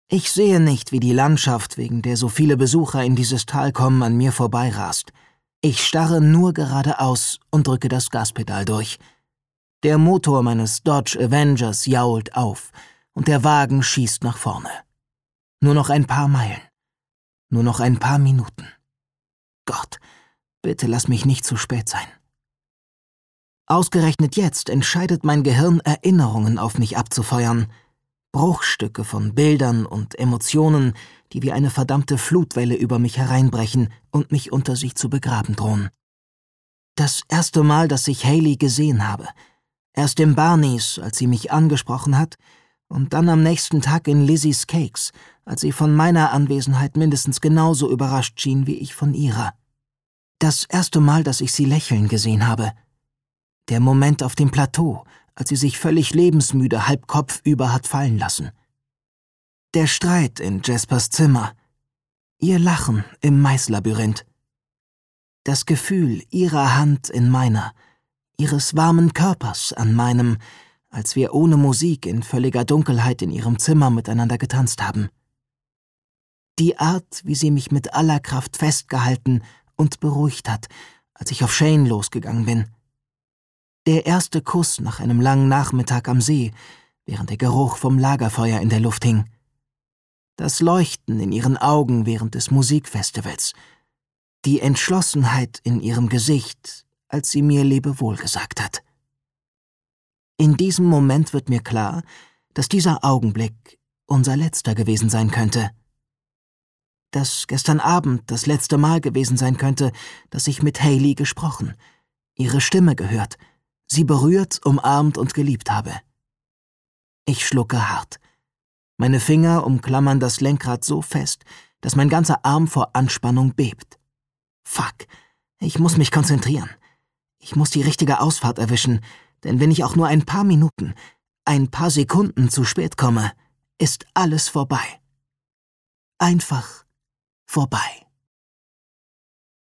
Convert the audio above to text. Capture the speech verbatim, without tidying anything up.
Ich sehe nicht, wie die Landschaft, wegen der so viele Besucher in dieses Tal kommen, an mir vorbeirast. Ich starre nur geradeaus und drücke das Gaspedal durch. Der Motor meines Dodge Avengers jault auf und der Wagen schießt nach vorne. Nur noch ein paar Meilen. Nur noch ein paar Minuten. Gott, bitte lass mich nicht zu spät sein. Ausgerechnet jetzt entscheidet mein Gehirn, Erinnerungen auf mich abzufeuern. Bruchstücke von Bildern und Emotionen, die wie eine verdammte Flutwelle über mich hereinbrechen und mich unter sich zu begraben drohen. Das erste Mal, dass ich Hayley gesehen habe. Erst im Barneys, als sie mich angesprochen hat, und dann am nächsten Tag in Lizzys Cakes, als sie von meiner Anwesenheit mindestens genauso überrascht schien wie ich von ihrer. Das erste Mal, dass ich sie lächeln gesehen habe. Der Moment auf dem Plateau, als sie sich völlig lebensmüde halb kopfüber hat fallen lassen. Der Streit in Jaspers Zimmer. Ihr Lachen im Maislabyrinth. Das Gefühl ihrer Hand in meiner, ihres warmen Körpers an meinem, als wir ohne Musik in völliger Dunkelheit in ihrem Zimmer miteinander getanzt haben. Die Art, wie sie mich mit aller Kraft festgehalten und beruhigt hat, als ich auf Shane losgegangen bin. Der erste Kuss nach einem langen Nachmittag am See, während der Geruch vom Lagerfeuer in der Luft hing. Das Leuchten in ihren Augen während des Musikfestivals. Die Entschlossenheit in ihrem Gesicht, als sie mir Lebewohl gesagt hat. In diesem Moment wird mir klar, dass dieser Augenblick unser letzter gewesen sein könnte. Dass gestern Abend das letzte Mal gewesen sein könnte, dass ich mit Hayley gesprochen, ihre Stimme gehört, sie berührt, umarmt und geliebt habe. Ich schlucke hart. Meine Finger umklammern das Lenkrad so fest, dass mein ganzer Arm vor Anspannung bebt. Fuck, ich muss mich konzentrieren. Ich muss die richtige Ausfahrt erwischen, denn wenn ich auch nur ein paar Minuten, ein paar Sekunden zu spät komme, ist alles vorbei. Einfach vorbei.